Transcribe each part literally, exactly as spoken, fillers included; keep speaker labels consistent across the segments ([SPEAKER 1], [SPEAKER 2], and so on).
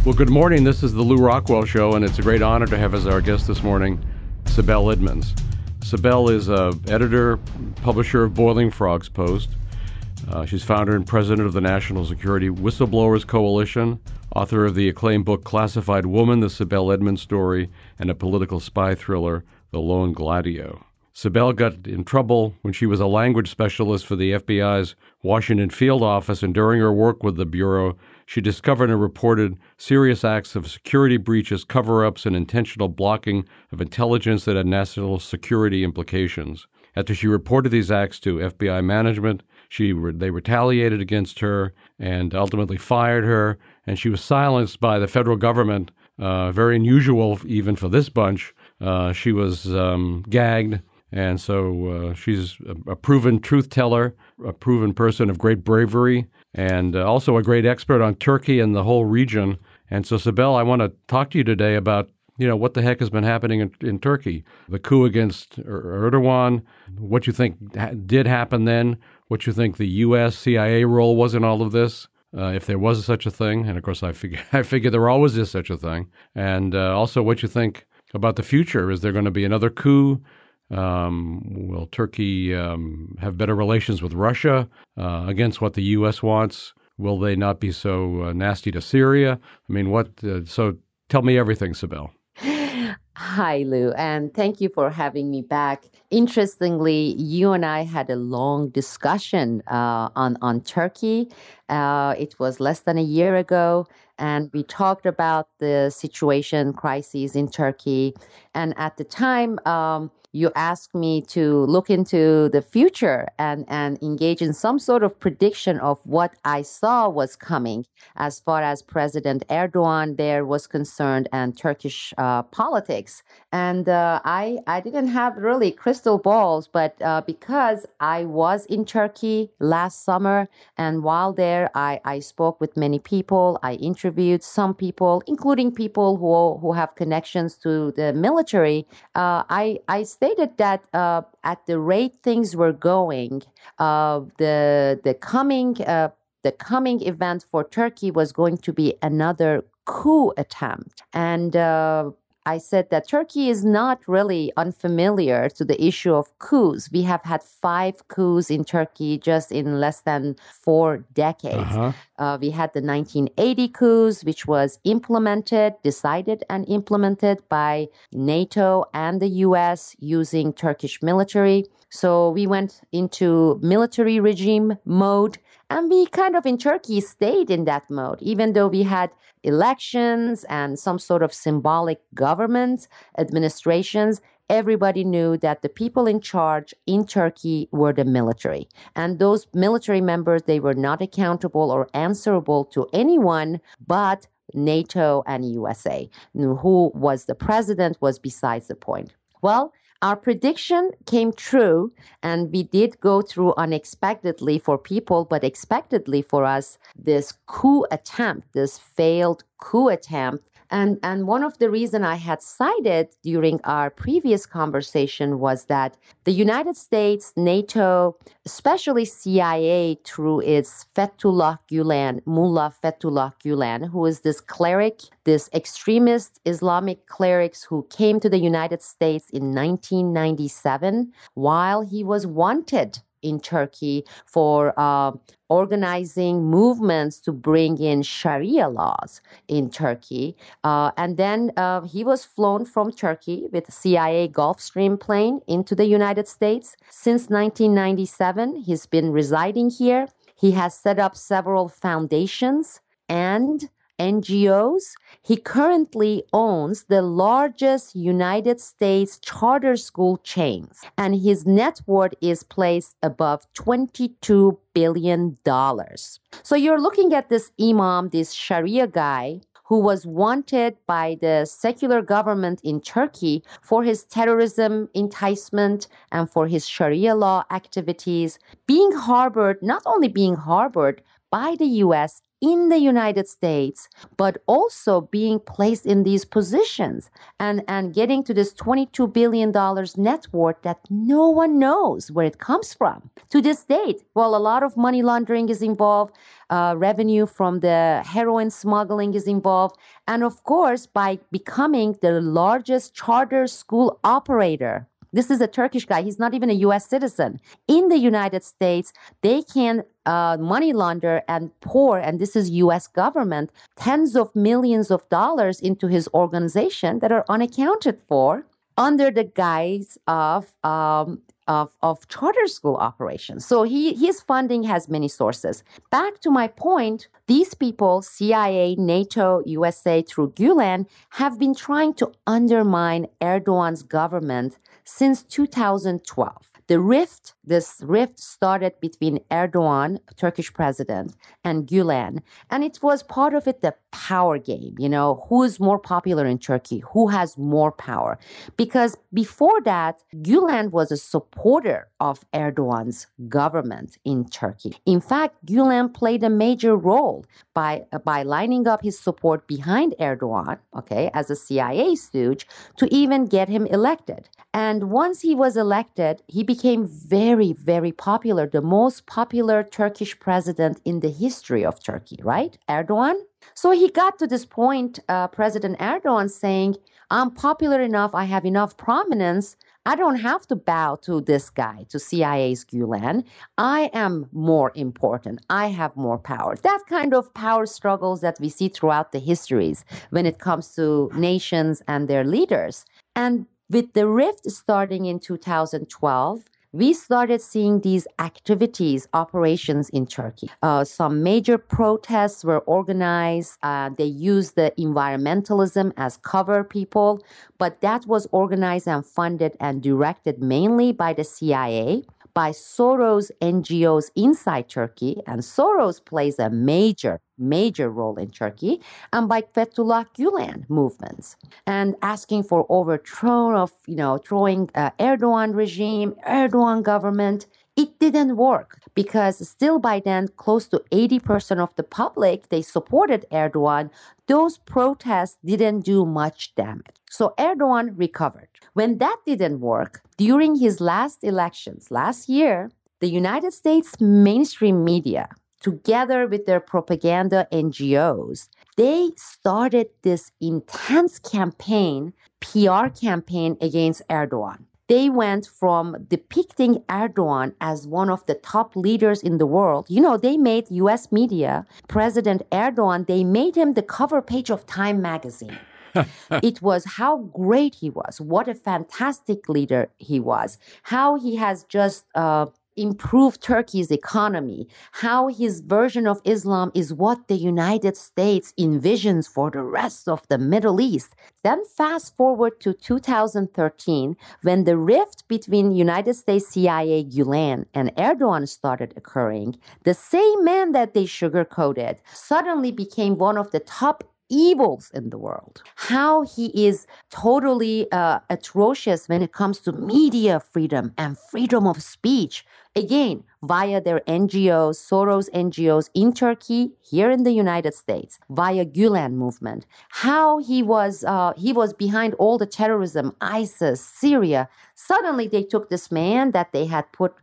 [SPEAKER 1] Well, good morning. This is the Lou Rockwell Show, and it's a great honor to have as our guest this morning Sibel Edmonds. Sibel is a editor, publisher of Boiling Frogs Post. Uh, she's founder and president of the National Security Whistleblowers Coalition, author of the acclaimed book Classified Woman, The Sibel Edmonds Story, and a political spy thriller, The Lone Gladio. Sibel got in trouble when she was a language specialist for the F B I's Washington field office, and during her work with the Bureau, she discovered and reported serious acts of security breaches, cover-ups, and intentional blocking of intelligence that had national security implications. After she reported these acts to F B I management, she re- they retaliated against her and ultimately fired her, and she was silenced by the federal government, uh, very unusual even for this bunch. Uh, she was um, gagged. And so uh, she's a, a proven truth teller, a proven person of great bravery, and uh, also a great expert on Turkey and the whole region. And so, Sibel, I want to talk to you today about, you know, what the heck has been happening in, in Turkey. The coup against er- Erdogan, what you think ha- did happen then, what you think the U S C I A role was in all of this, uh, if there was such a thing. And, of course, I figure, I figure there always is such a thing. And uh, also what you think about the future. Is there going to be another coup? Um, will Turkey um, have better relations with Russia uh, against what the U S wants? Will they not be so uh, nasty to Syria? I mean, what? Uh, so tell me everything, Sibel.
[SPEAKER 2] Hi, Lou, and thank you for having me back. Interestingly, you and I had a long discussion uh, on, on Turkey. Uh, it was less than a year ago, and we talked about the situation, crises in Turkey. And at the time, um, you asked me to look into the future and, and engage in some sort of prediction of what I saw was coming as far as President Erdogan there was concerned and Turkish uh, politics. And uh, I, I didn't have really crystal balls, but uh, because I was in Turkey last summer, and while there, I, I spoke with many people. I interviewed some people, including people who, who have connections to the military. Uh, I, I stated that uh, at the rate things were going, uh, the the coming uh, the coming event for Turkey was going to be another coup attempt, and uh, I said that Turkey is not really unfamiliar to the issue of coups. We have had five coups in Turkey just in less than four decades. Uh-huh. Uh, we had the nineteen eighty coups, which was implemented, decided and implemented by NATO and the U S using Turkish military. So we went into military regime mode, and we kind of in Turkey stayed in that mode, even though we had elections and some sort of symbolic government administrations. Everybody knew that the people in charge in Turkey were the military. And those military members, they were not accountable or answerable to anyone but NATO and U S A. Who was the president was besides the point. Well, our prediction came true, and we did go through unexpectedly for people, but expectedly for us, this coup attempt, this failed coup attempt. And, and one of the reasons I had cited during our previous conversation was that the United States, NATO, especially C I A through its Fethullah Gulen, Mullah Fethullah Gulen, who is this cleric, this extremist Islamic cleric who came to the United States in nineteen ninety-seven while he was wanted in Turkey for uh, organizing movements to bring in Sharia laws in Turkey. Uh, and then uh, he was flown from Turkey with a C I A Gulfstream plane into the United States. Since nineteen ninety-seven, he's been residing here. He has set up several foundations and N G Os. He currently owns the largest United States charter school chains, and his net worth is placed above twenty-two billion dollars. So you're looking at this imam, this Sharia guy, who was wanted by the secular government in Turkey for his terrorism enticement and for his Sharia law activities, being harbored, not only being harbored, by the U S in the United States, but also being placed in these positions and, and getting to this twenty-two billion dollars net worth that no one knows where it comes from. To this date, well, a lot of money laundering is involved, uh, revenue from the heroin smuggling is involved, and of course, by becoming the largest charter school operator. This is a Turkish guy. He's not even a U S citizen. In the United States, they can uh, money launder and pour, and this is U S government, tens of millions of dollars into his organization that are unaccounted for under the guise of um, of, of charter school operations. So he, his funding has many sources. Back to my point, these people, C I A, NATO, U S A, through Gulen, have been trying to undermine Erdogan's government since two thousand twelve. The rift, this rift started between Erdogan, Turkish president, and Gulen. And it was part of it, the power game, you know, who's more popular in Turkey, who has more power. Because before that, Gulen was a supporter of Erdogan's government in Turkey. In fact, Gulen played a major role by, uh, by lining up his support behind Erdogan, okay, as a C I A stooge, to even get him elected. And once he was elected, he became very, very popular, the most popular Turkish president in the history of Turkey, right? Erdogan. So he got to this point, uh, President Erdogan saying, I'm popular enough, I have enough prominence, I don't have to bow to this guy, to C I A's Gulen. I am more important. I have more power. That kind of power struggles that we see throughout the histories when it comes to nations and their leaders. And with the rift starting in two thousand twelve, we started seeing these activities, operations in Turkey. Uh, some major protests were organized. Uh, they used the environmentalism as cover people, but that was organized and funded and directed mainly by the C I A, by Soros N G Os inside Turkey, and Soros plays a major, major role in Turkey, and by Fethullah Gulen movements, and asking for overthrow of, you know, throwing uh, Erdogan regime, Erdogan government. It didn't work because still by then, close to eighty percent of the public, they supported Erdogan. Those protests didn't do much damage. So Erdogan recovered. When that didn't work, during his last elections last year, the United States mainstream media, together with their propaganda N G Os, they started this intense campaign, P R campaign against Erdogan. They went from depicting Erdogan as one of the top leaders in the world. You know, they made U S media, President Erdogan, they made him the cover page of Time magazine. It was how great he was, what a fantastic leader he was, how he has just uh, improved Turkey's economy, how his version of Islam is what the United States envisions for the rest of the Middle East. Then fast forward to two thousand thirteen, when the rift between United States C I A Gulen and Erdogan started occurring, the same man that they sugarcoated suddenly became one of the top evils in the world. How he is totally uh, atrocious when it comes to media freedom and freedom of speech. Again, via their N G Os, Soros N G Os in Turkey, here in the United States, via Gulen movement. How he was uh, he was behind all the terrorism, ISIS, Syria. Suddenly they took this man that they had put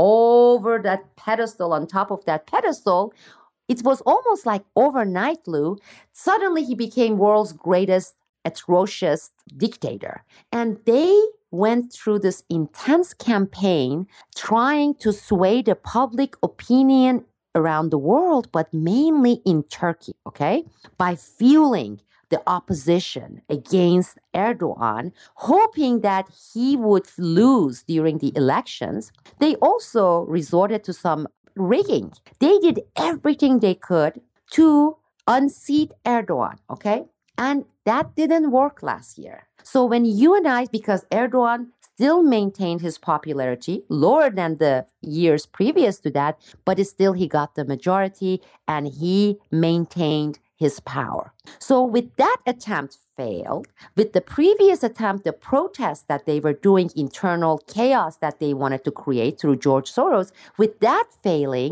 [SPEAKER 2] over that pedestal, on top of that pedestal. It was almost like overnight, Lou. Suddenly he became world's greatest atrocious dictator. And they went through this intense campaign trying to sway the public opinion around the world, but mainly in Turkey, okay? By fueling the opposition against Erdogan, hoping that he would lose during the elections. They also resorted to some rigging. They did everything they could to unseat Erdogan, okay? And that didn't work last year. So when you and I, because Erdogan still maintained his popularity, lower than the years previous to that, but still he got the majority and he maintained his power. So with that attempt failed, with the previous attempt, the protest that they were doing, internal chaos that they wanted to create through George Soros, with that failing,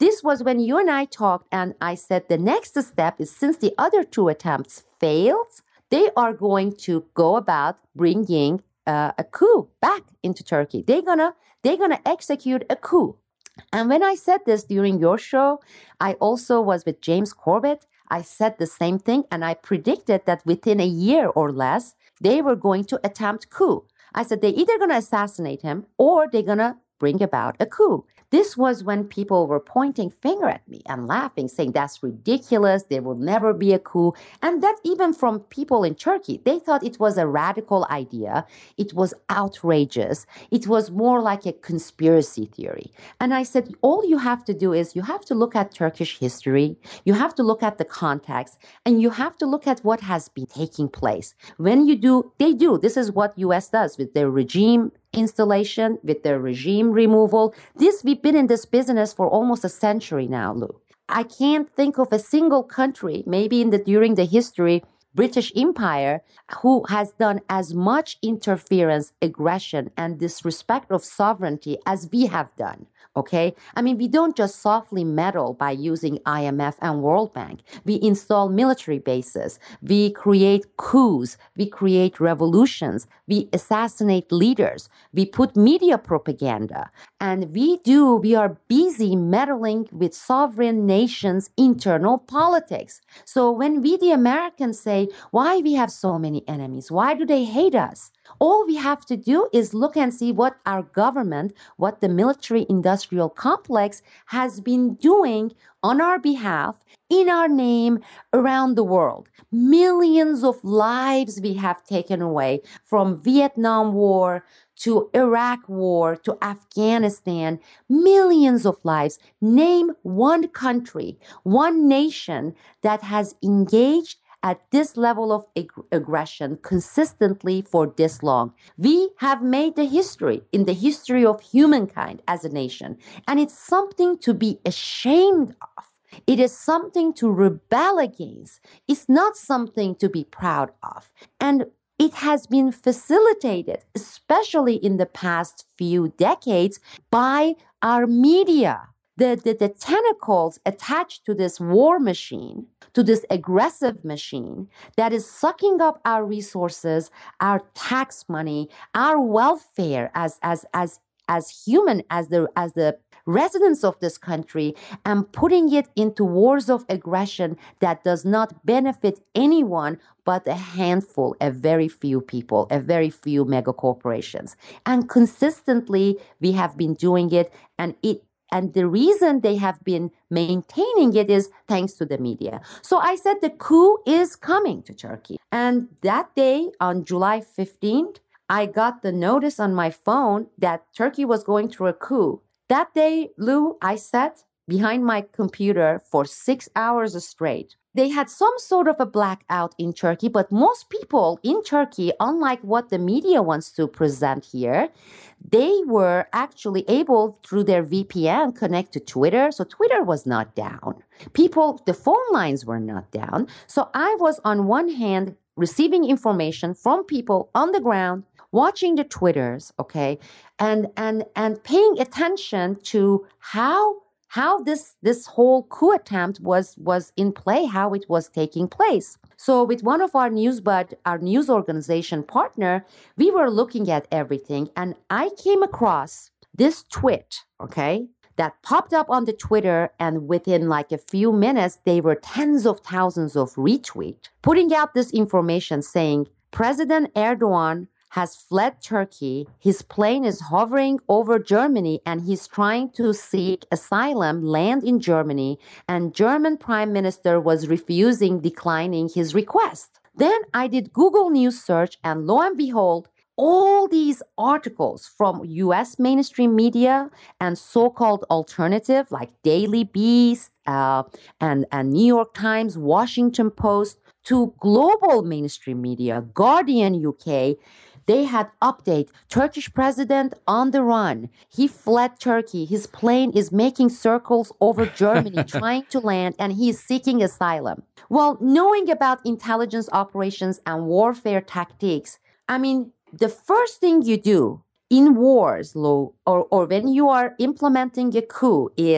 [SPEAKER 2] This was when you and I talked, and I said the next step is, since the other two attempts failed, they are going to go about bringing uh, a coup back into Turkey. They're gonna they're gonna execute a coup. And when I said this during your show, I also was with James Corbett. I said the same thing, and I predicted that within a year or less, they were going to attempt coup. I said they're either going to assassinate him or they're going to bring about a coup. This was when people were pointing finger at me and laughing, saying that's ridiculous, there will never be a coup. And that even from people in Turkey, they thought it was a radical idea. It was outrageous. It was more like a conspiracy theory. And I said, all you have to do is you have to look at Turkish history, you have to look at the context, and you have to look at what has been taking place. When you do, they do. This is what U S does with their regime installation, with their regime removal. This, we've been in this business for almost a century now, Lou. I can't think of a single country, maybe in the during the history, British Empire, who has done as much interference, aggression, and disrespect of sovereignty as we have done. Okay? I mean, we don't just softly meddle by using I M F and World Bank. We install military bases. We create coups. We create revolutions. We assassinate leaders. We put media propaganda. And we do, we are busy meddling with sovereign nations' internal politics. So when we, the Americans, say, why we have so many enemies? Why do they hate us? All we have to do is look and see what our government, what the military-industrial complex has been doing on our behalf, in our name, around the world. Millions of lives we have taken away, from Vietnam War to Iraq War to Afghanistan. Millions of lives. Name one country, one nation that has engaged at this level of ag- aggression consistently for this long. We have made the history in the history of humankind as a nation, and it's something to be ashamed of. It is something to rebel against. It's not something to be proud of. And it has been facilitated, especially in the past few decades, by our media. The, the, the tentacles attached to this war machine, to this aggressive machine that is sucking up our resources, our tax money, our welfare as as as as human, as the as the residents of this country, and putting it into wars of aggression that does not benefit anyone but a handful, a very few people, a very few mega corporations. And consistently, we have been doing it, and it And the reason they have been maintaining it is thanks to the media. So I said the coup is coming to Turkey. And that day, on July fifteenth, I got the notice on my phone that Turkey was going through a coup. That day, Lou, I sat behind my computer for six hours straight. They had some sort of a blackout in Turkey, but most people in Turkey, unlike what the media wants to present here, they were actually able, through their V P N, connect to Twitter. So Twitter was not down. People, the phone lines were not down. So I was, on one hand, receiving information from people on the ground, watching the Twitters, okay, and and and paying attention to how how this this whole coup attempt was was in play, how it was taking place. So with one of our NewsBud, our news organization partner, we were looking at everything, and I came across this tweet, okay, that popped up on the Twitter, and within like a few minutes, there were tens of thousands of retweets, putting out this information saying, President Erdogan has fled Turkey. His plane is hovering over Germany, and he's trying to seek asylum, land in Germany, and German Prime Minister was refusing, declining his request. Then I did Google News search, and lo and behold, all these articles from U S mainstream media and so-called alternative like Daily Beast uh, and, and New York Times, Washington Post, to global mainstream media, Guardian U K, they had update, Turkish president on the run. He fled Turkey. His plane is making circles over Germany, trying to land, and he is seeking asylum. Well, knowing about intelligence operations and warfare tactics, I mean, the first thing you do in wars, Lou, or, or when you are implementing a coup is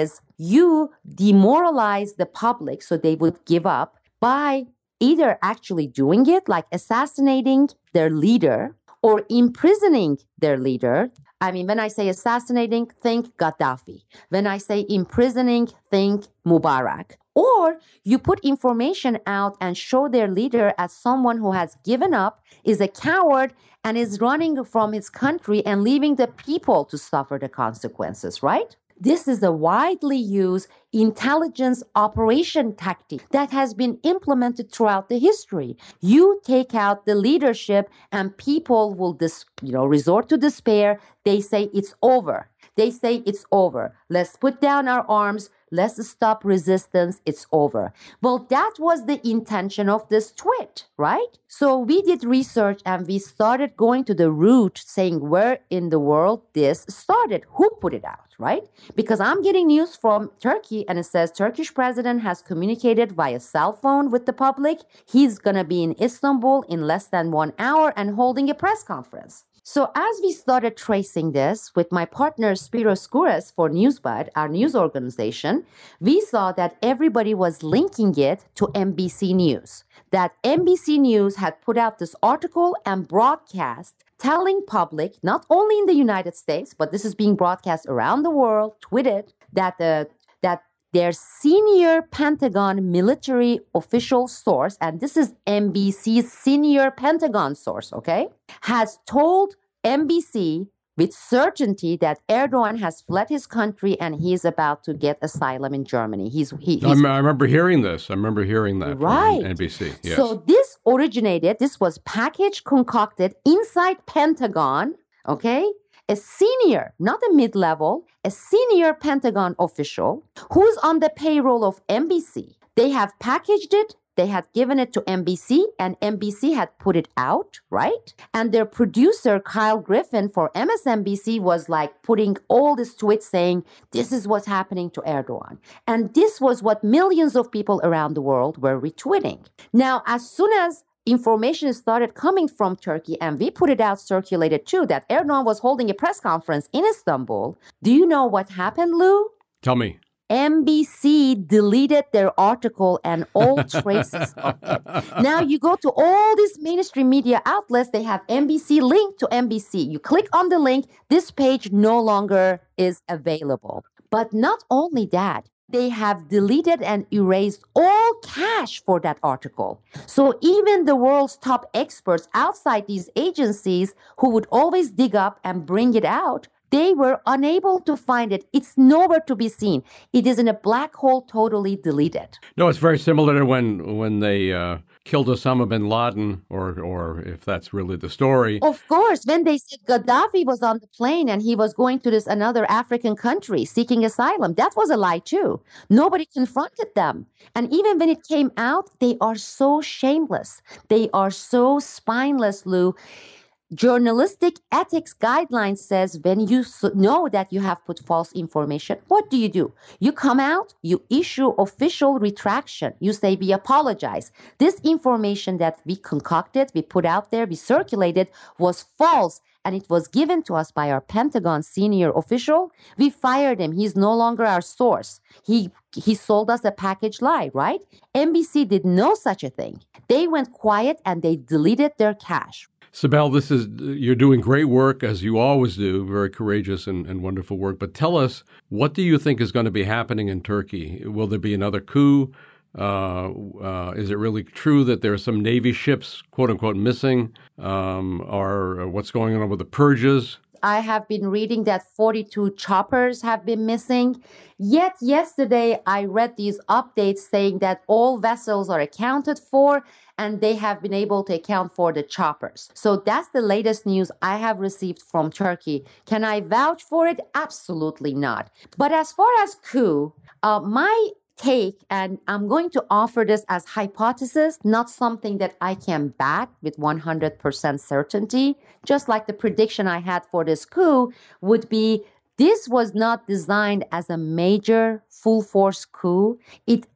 [SPEAKER 2] you demoralize the public so they would give up by either actually doing it, like assassinating their leader or imprisoning their leader. I mean, when I say assassinating, think Gaddafi. When I say imprisoning, think Mubarak. Or you put information out and show their leader as someone who has given up, is a coward, and is running from his country and leaving the people to suffer the consequences, right? This is a widely used intelligence operation tactic that has been implemented throughout the history. You take out the leadership and people will dis- you know, resort to despair. They say it's over. They say it's over. Let's put down our arms. Let's stop resistance. It's over. Well, that was the intention of this tweet, right? So we did research and we started going to the root, saying where in the world this started, who put it out, right? Because I'm getting news from Turkey and it says Turkish president has communicated via cell phone with the public. He's going to be in Istanbul in less than one hour and holding a press conference. So as we started tracing this with my partner Spiros Skouras for NewsBud, our news organization, we saw that everybody was linking it to N B C News. That N B C News had put out this article and broadcast telling public, not only in the United States, but this is being broadcast around the world, tweeted, that the that their senior Pentagon military official source, and this is N B C's senior Pentagon source, okay, has told N B C with certainty that Erdogan has fled his country and he's about to get asylum in Germany. He's, he, he's
[SPEAKER 1] I remember hearing this. I remember hearing that
[SPEAKER 2] right.
[SPEAKER 1] from N B C. Yes.
[SPEAKER 2] So this originated, this was packaged, concocted inside Pentagon, okay? A senior, not a mid-level, a senior Pentagon official who's on the payroll of N B C. They have packaged it. They had given it to N B C and N B C had put it out, right? And their producer, Kyle Griffin for M S N B C was like putting all these tweets saying, this is what's happening to Erdogan. And this was what millions of people around the world were retweeting. Now, as soon as information started coming from Turkey, and we put it out, circulated too, that Erdogan was holding a press conference in Istanbul. Do you know what happened, Lou?
[SPEAKER 1] Tell me.
[SPEAKER 2] N B C deleted their article and all traces of it. Now you go to all these mainstream media outlets, they have N B C linked to N B C. You click on the link, this page no longer is available. But not only that, they have deleted and erased all cache for that article. So even the world's top experts outside these agencies who would always dig up and bring it out, they were unable to find it. It's nowhere to be seen. It is in a black hole, totally deleted.
[SPEAKER 1] No, it's very similar to when when they uh, killed Osama bin Laden, or or if that's really the story.
[SPEAKER 2] Of course, when they said Gaddafi was on the plane and he was going to this another African country seeking asylum, that was a lie too. Nobody confronted them. And even when it came out, they are so shameless. They are so spineless, Lou. Journalistic ethics guidelines says when you know that you have put false information, what do you do? You come out, you issue official retraction. You say, we apologize. This information that we concocted, we put out there, we circulated was false, and it was given to us by our Pentagon senior official. We fired him. He's no longer our source. He he sold us a package lie, right? N B C did no such a thing. They went quiet and they deleted their cache.
[SPEAKER 1] Sibel, this is you're doing great work, as you always do, very courageous and, and wonderful work. But tell us, what do you think is going to be happening in Turkey? Will there be another coup? Uh, uh, is it really true that there are some Navy ships, quote unquote, missing? Um, or what's going on with the purges?
[SPEAKER 2] I have been reading that forty-two choppers have been missing. Yet yesterday I read these updates saying that all vessels are accounted for and they have been able to account for the choppers. So that's the latest news I have received from Turkey. Can I vouch for it? Absolutely not. But as far as coup, uh, my take, and I'm going to offer this as hypothesis, not something that I can back with one hundred percent certainty, just like the prediction I had for this coup would be, this was not designed as a major full force coup. It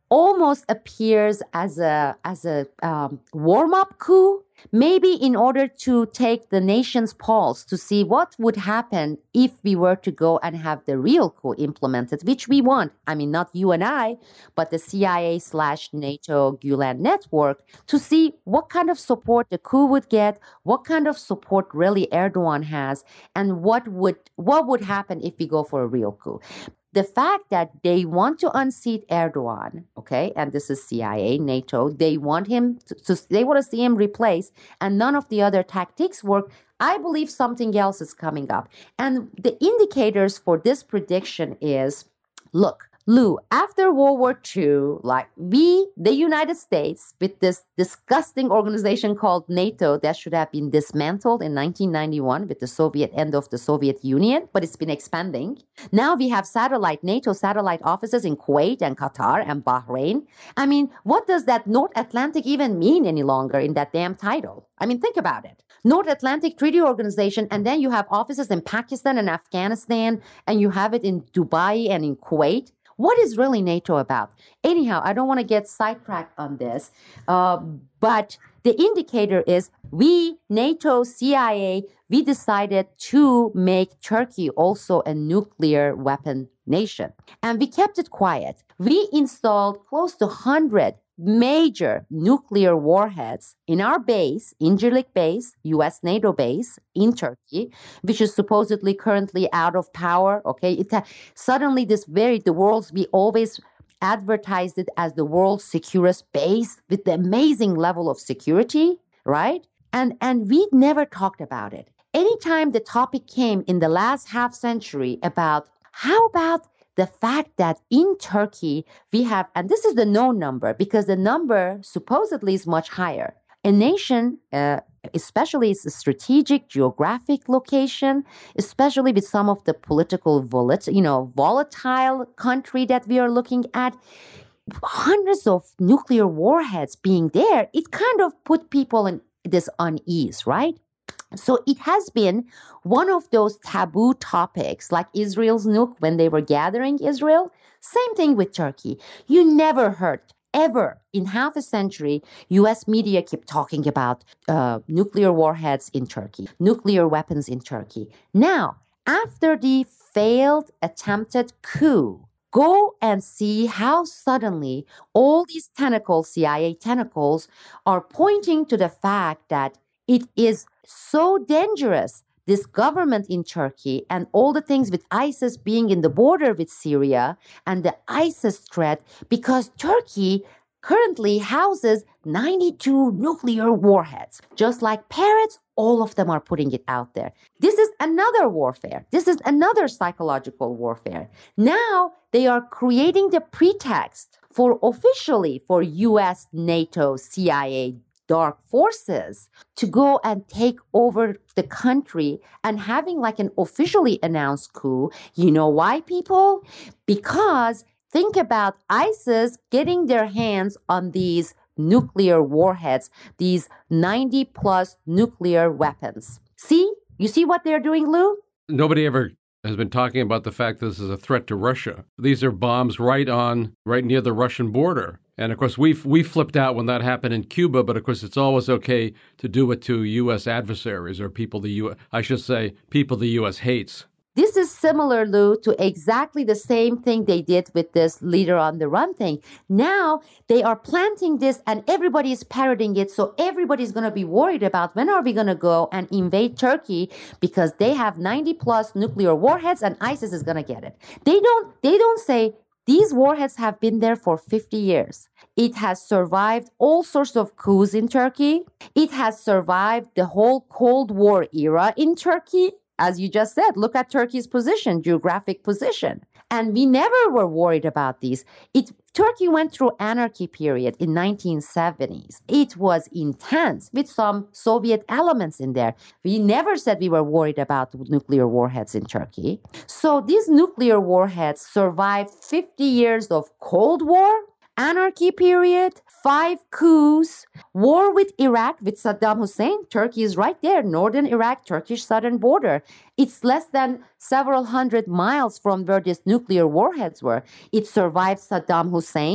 [SPEAKER 2] almost appears as a as a um, warm-up coup, maybe in order to take the nation's pulse to see what would happen if we were to go and have the real coup implemented, which we want. I mean, not you and I, but the C I A slash NATO Gulen network, to see what kind of support the coup would get, what kind of support really Erdogan has, and what would what would happen if we go for a real coup. The fact that they want to unseat Erdogan, okay, and this is C I A, NATO, they want him to, to they want to see him replaced, and none of the other tactics work. I believe something else is coming up. And the indicators for this prediction is, look, Lou, after World War Two, like we, the United States, with this disgusting organization called NATO that should have been dismantled in nineteen ninety-one with the Soviet end of the Soviet Union, but it's been expanding. Now we have satellite, NATO satellite offices in Kuwait and Qatar and Bahrain. I mean, what does that North Atlantic even mean any longer in that damn title? I mean, think about it. North Atlantic Treaty Organization, and then you have offices in Pakistan and Afghanistan, and you have it in Dubai and in Kuwait. What is really NATO about? Anyhow, I don't want to get sidetracked on this, uh, but the indicator is we, NATO, C I A, we decided to make Turkey also a nuclear weapon nation. And we kept it quiet. We installed close to one hundred major nuclear warheads in our base, Incirlik base, U S NATO base in Turkey, which is supposedly currently out of power. Okay, it ha- suddenly this very the world's we always advertised it as the world's securest base with the amazing level of security, right? And and we never talked about it. Anytime the topic came in the last half century about how about the fact that in Turkey, we have, and this is the known number because the number supposedly is much higher. A nation, uh, especially its strategic geographic location, especially with some of the political volat- you know, volatile country that we are looking at, hundreds of nuclear warheads being there, it kind of put people in this unease, right? So it has been one of those taboo topics like Israel's nuke when they were gathering Israel. Same thing with Turkey. You never heard ever in half a century, U S media keep talking about uh, nuclear warheads in Turkey, nuclear weapons in Turkey. Now, after the failed attempted coup, go and see how suddenly all these tentacles, C I A tentacles, are pointing to the fact that it is so dangerous, this government in Turkey and all the things with ISIS being in the border with Syria and the ISIS threat, because Turkey currently houses ninety-two nuclear warheads. Just like parrots, all of them are putting it out there. This is another warfare. This is another psychological warfare. Now they are creating the pretext for officially for U S, NATO, C I A, dark forces to go and take over the country and having like an officially announced coup. You know why, people? Because think about ISIS getting their hands on these nuclear warheads, these ninety plus nuclear weapons. See? You see what they're doing, Lou?
[SPEAKER 1] Nobody ever has been talking about the fact that this is a threat to Russia. These are bombs right on, right near the Russian border. And of course, we we flipped out when that happened in Cuba, but of course, it's always okay to do it to U S adversaries or people the U S, I should say, people the U S hates.
[SPEAKER 2] This is similar, Lou, to exactly the same thing they did with this leader on the run thing. Now they are planting this and everybody is parroting it. So everybody's going to be worried about when are we going to go and invade Turkey because they have ninety plus nuclear warheads and ISIS is going to get it. They don't, they don't say these warheads have been there for fifty years. It has survived all sorts of coups in Turkey. It has survived the whole Cold War era in Turkey. As you just said, look at Turkey's position, geographic position. And we never were worried about these. It, Turkey went through anarchy period in nineteen seventies. It was intense with some Soviet elements in there. We never said we were worried about nuclear warheads in Turkey. So these nuclear warheads survived fifty years of Cold War, anarchy period, five coups, war with Iraq with Saddam Hussein. Turkey is right there, northern Iraq, Turkish southern border. It's less than several hundred miles from where these nuclear warheads were. It survived Saddam Hussein.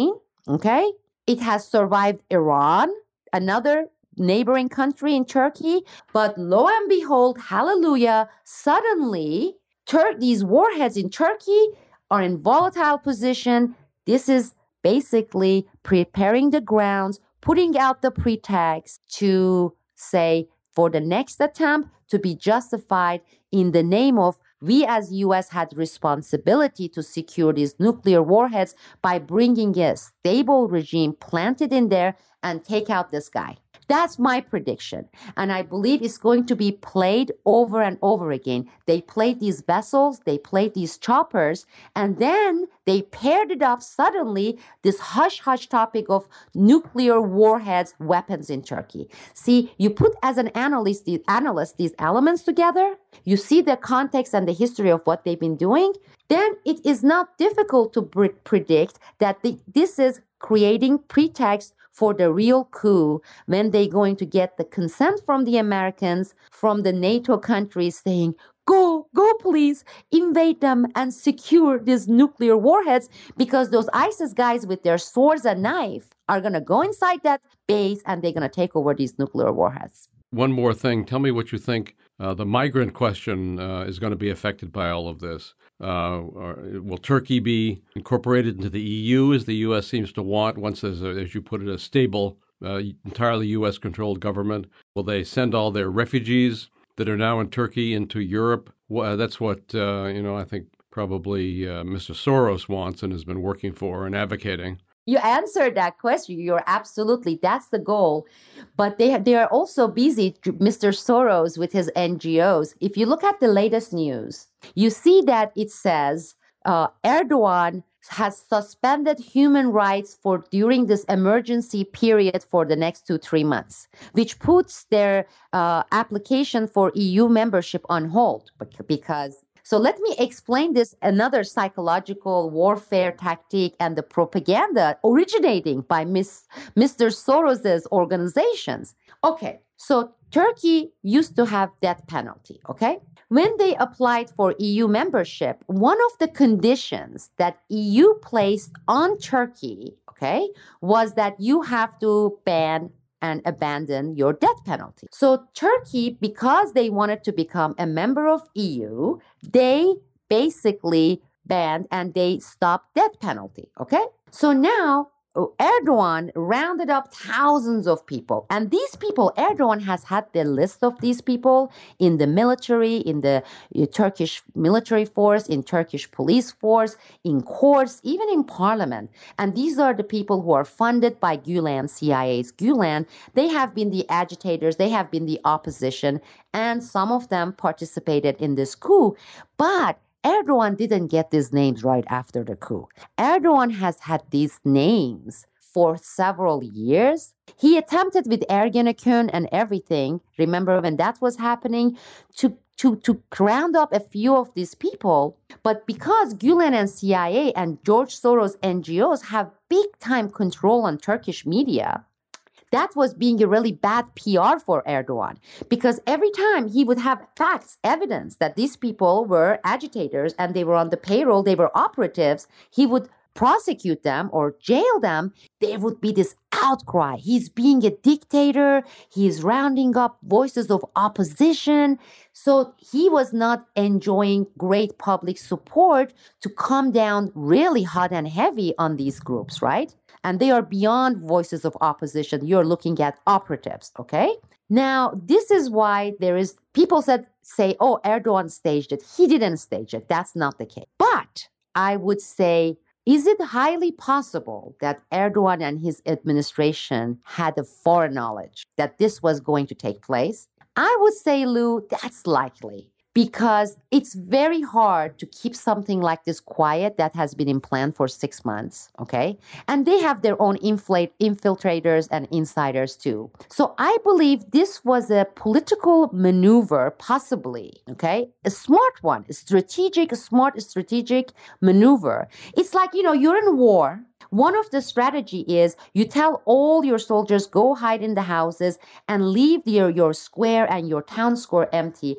[SPEAKER 2] Okay? It has survived Iran, another neighboring country in Turkey, but lo and behold, hallelujah, suddenly Tur- these warheads in Turkey are in volatile position. This is basically preparing the grounds, putting out the pretext to say for the next attempt to be justified in the name of we as U S had responsibility to secure these nuclear warheads by bringing a stable regime planted in there and take out this guy. That's my prediction. And I believe it's going to be played over and over again. They played these vessels, they played these choppers, and then they paired it up suddenly, this hush-hush topic of nuclear warheads, weapons in Turkey. See, you put as an analyst, these, analyst these elements together, you see the context and the history of what they've been doing, then it is not difficult to pre- predict that the, this is creating pretext for the real coup when they're going to get the consent from the Americans, from the NATO countries saying, go, go please, invade them and secure these nuclear warheads because those ISIS guys with their swords and knife are going to go inside that base and they're going to take over these nuclear warheads.
[SPEAKER 1] One more thing. Tell me what you think uh, the migrant question uh, is going to be affected by all of this. Uh, or, will Turkey be incorporated into the E U as the U S seems to want once there's, a, as you put it, a stable, uh, entirely U S-controlled government? Will they send all their refugees that are now in Turkey into Europe? Well, that's what, uh, you know, I think probably uh, Mister Soros wants and has been working for and advocating.
[SPEAKER 2] You answered that question. You're absolutely, that's the goal. But they, they are also busy, Mister Soros, with his N G Os. If you look at the latest news, you see that it says uh, Erdogan has suspended human rights for during this emergency period for the next two, three months, which puts their uh, application for E U membership on hold because So let me explain this another psychological warfare tactic and the propaganda originating by Miss, Mister Soros's organizations. Okay, so Turkey used to have death penalty, okay? When they applied for E U membership, one of the conditions that E U placed on Turkey, okay, was that you have to ban and abandon your death penalty. So Turkey, because they wanted to become a member of E U, they basically banned and they stopped death penalty, okay? So now Erdogan rounded up thousands of people. And these people, Erdogan has had the list of these people in the military, in the uh, Turkish military force, in Turkish police force, in courts, even in parliament. And these are the people who are funded by Gulen, C I A's Gulen. They have been the agitators, they have been the opposition, and some of them participated in this coup. But Erdogan didn't get these names right after the coup. Erdogan has had these names for several years. He attempted with Ergenekon and everything, remember when that was happening, to, to, to round up a few of these people. But because Gulen and C I A and George Soros N G Os have big-time control on Turkish media, that was being a really bad P R for Erdogan because every time he would have facts, evidence that these people were agitators and they were on the payroll, they were operatives, he would prosecute them or jail them. There would be this outcry. He's being a dictator. He's rounding up voices of opposition. So he was not enjoying great public support to come down really hot and heavy on these groups, right? And they are beyond voices of opposition. You're looking at operatives, okay? Now, this is why there is, people said, say, oh, Erdogan staged it. He didn't stage it. That's not the case. But I would say, is it highly possible that Erdogan and his administration had a foreknowledge that this was going to take place? I would say, Lou, that's likely. Because it's very hard to keep something like this quiet that has been in plan for six months, okay? And they have their own inflate, infiltrators and insiders too. So I believe this was a political maneuver, possibly, okay? A smart one, a strategic, a smart strategic maneuver. It's like, you know, you're in war. One of the strategy is you tell all your soldiers, go hide in the houses and leave your, your square and your town square empty.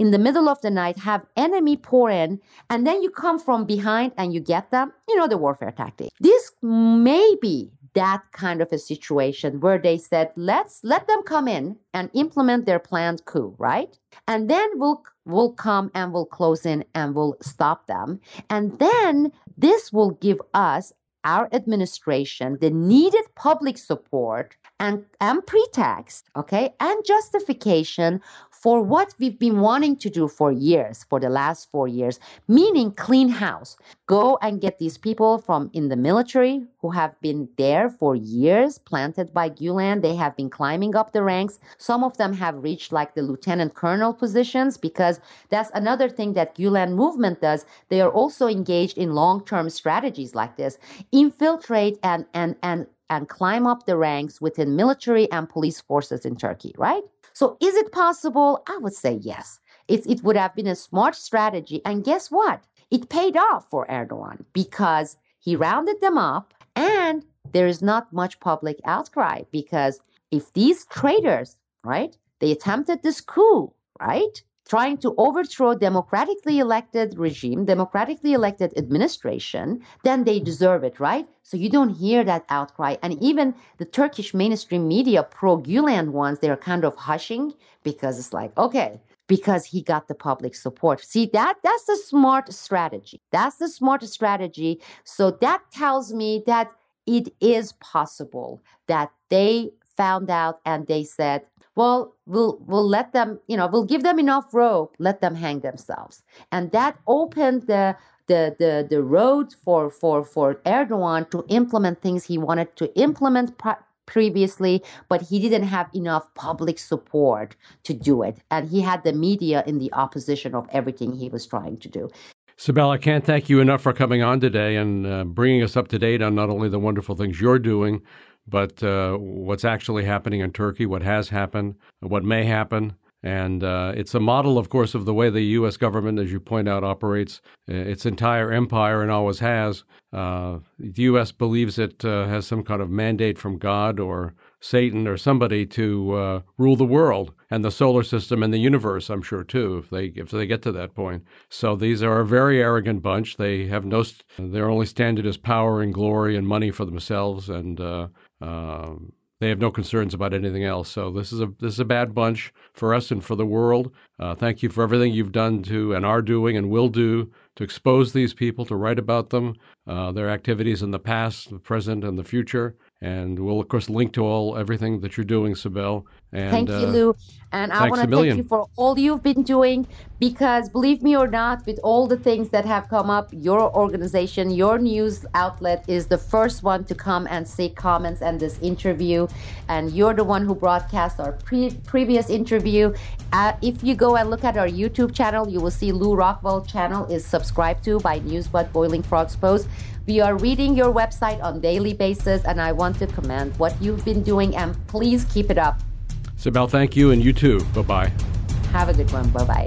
[SPEAKER 2] in the middle of the night, have enemy pour in, and then you come from behind and you get them, you know, the warfare tactic. This may be that kind of a situation where they said, let's let them come in and implement their planned coup, right? And then we'll we'll come and we'll close in and we'll stop them. And then this will give us, our administration, the needed public support and, and pretext, okay, and justification for what we've been wanting to do for years, for the last four years, meaning clean house. Go and get these people from in the military who have been there for years, planted by Gulen. They have been climbing up the ranks. Some of them have reached like the lieutenant colonel positions, because that's another thing that Gulen movement does. They are also engaged in long-term strategies like this. Infiltrate and and and and climb up the ranks within military and police forces in Turkey, right? So is it possible? I would say yes. It, it would have been a smart strategy. And guess what? It paid off for Erdogan because he rounded them up, and there is not much public outcry, because if these traitors, right, they attempted this coup, right, trying to overthrow democratically elected regime, democratically elected administration, then they deserve it, right? So you don't hear that outcry. And even the Turkish mainstream media, pro-Gulen ones, they're kind of hushing, because it's like, okay, because he got the public support. See, that that's the smart strategy. That's the smart strategy. So that tells me that it is possible that they found out and they said, well, we'll we'll let them, you know, we'll give them enough rope, let them hang themselves. And that opened the the the, the road for, for, for Erdogan to implement things he wanted to implement pre- previously, but he didn't have enough public support to do it. And he had the media in the opposition of everything he was trying to do.
[SPEAKER 1] Sibel, I can't thank you enough for coming on today and uh, bringing us up to date on not only the wonderful things you're doing, but uh, what's actually happening in Turkey, what has happened, what may happen. And uh, it's a model, of course, of the way the U S government, as you point out, operates uh, its entire empire and always has. Uh, the U S believes it uh, has some kind of mandate from God or Satan or somebody to uh, rule the world and the solar system and the universe, I'm sure, too, if they if they get to that point. So these are a very arrogant bunch. They have no, their only standard is power and glory and money for themselves, and uh, uh, they have no concerns about anything else. So this is a this is a bad bunch for us and for the world. Uh, thank you for everything you've done to and are doing and will do to expose these people, to write about them, uh, their activities in the past, the present, and the future. And we'll, of course, link to all everything that you're doing, Sibel. And,
[SPEAKER 2] thank you,
[SPEAKER 1] uh,
[SPEAKER 2] Lou. And I want to thank you for all you've been doing, because believe me or not, with all the things that have come up, your organization, your news outlet is the first one to come and say comments and this interview. And you're the one who broadcast our pre- previous interview. Uh, if you go and look at our YouTube channel, you will see Lou Rockwell channel is subscribed to by NewsBud Boiling Frogs Post. We are reading your website on daily basis, and I want to commend what you've been doing, and please keep it up.
[SPEAKER 1] Sibel, thank you, and you too. Bye-bye.
[SPEAKER 2] Have a good one. Bye-bye.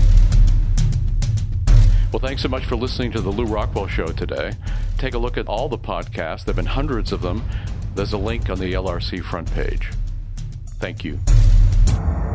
[SPEAKER 1] Well, thanks so much for listening to the Lou Rockwell Show today. Take a look at all the podcasts. There have been hundreds of them. There's a link on the L R C front page. Thank you.